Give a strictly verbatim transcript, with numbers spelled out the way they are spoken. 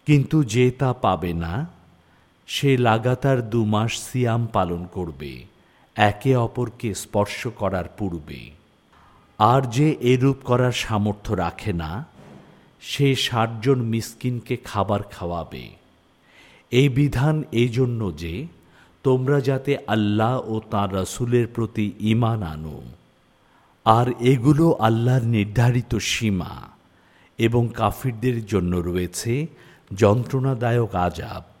কিন্তু যে তা পাবে না, সে লাগাতার দু মাস সিয়াম পালন করবে একে অপরকে স্পর্শ করার পূর্বে। আর যে এরূপ করার সামর্থ্য রাখে না, সে ষাটজন মিসকিনকে খাবার খাওয়াবে। এই বিধান এই জন্য যে তোমরা যাতে আল্লাহ ও তাঁর রাসূলের প্রতি ঈমান আনো। আর এগুলো আল্লাহর নির্ধারিত সীমা, এবং কাফিরদের জন্য রয়েছে যন্ত্রণাদায়ক আযাব।